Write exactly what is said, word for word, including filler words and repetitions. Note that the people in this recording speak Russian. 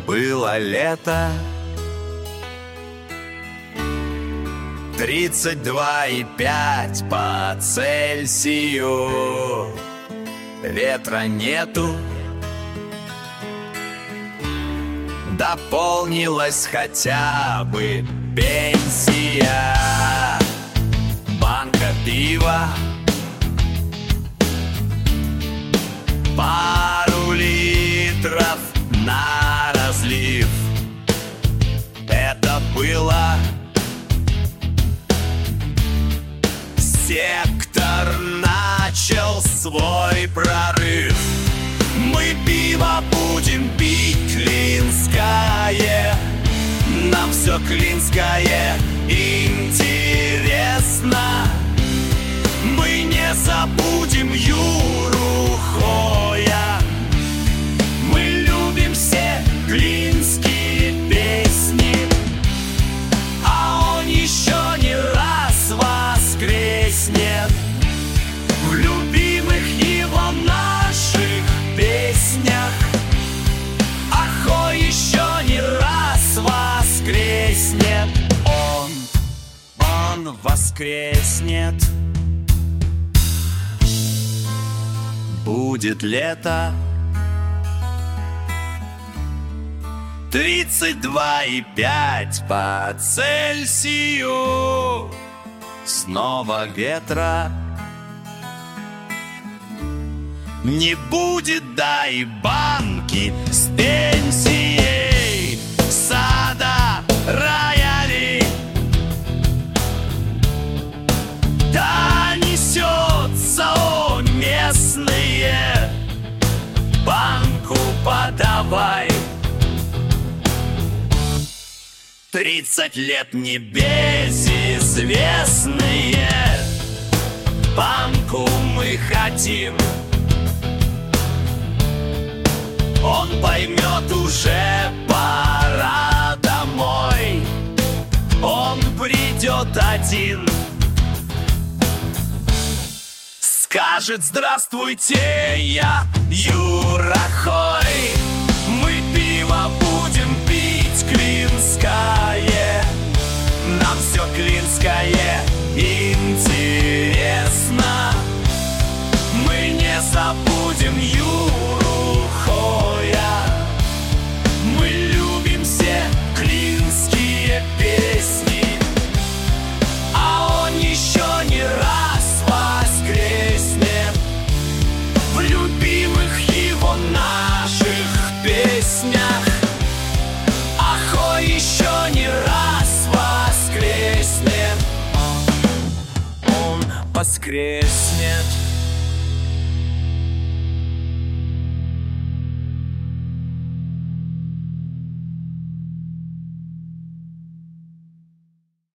было лето, тридцать два и пять по Цельсию. Ветра нету, дополнилась хотя бы пенсия. Банка пива, пару литров на разлив. Это было. Сектор начал свой прорыв. Мы пиво будем пить клинское, нам все клинское интересно. Мы не забудем Юру Хоя. Мы любим все клинские песни, а он еще не раз воскреснет в любимых его наших песнях. А Хой еще не раз воскреснет. Он, он воскреснет. Будет лето, тридцать два и пять по Цельсию. Снова ветра не будет, да и банки с пенсией, сада, рояли. Да несется он местные, банку подавай. Тридцать лет небезызвестные, банку мы хотим. Он поймет, уже пора домой. Он придет один, скажет: здравствуйте, я Юра Хой. Мы пиво будем пить клинское, нам все клинское интересно. Мы не забудем Юру Хоя. Мы любим все клинские песни, а он еще не раз воскреснет в любимых его наших песнях. А Хой еще не раз воскреснет. Он воскреснет.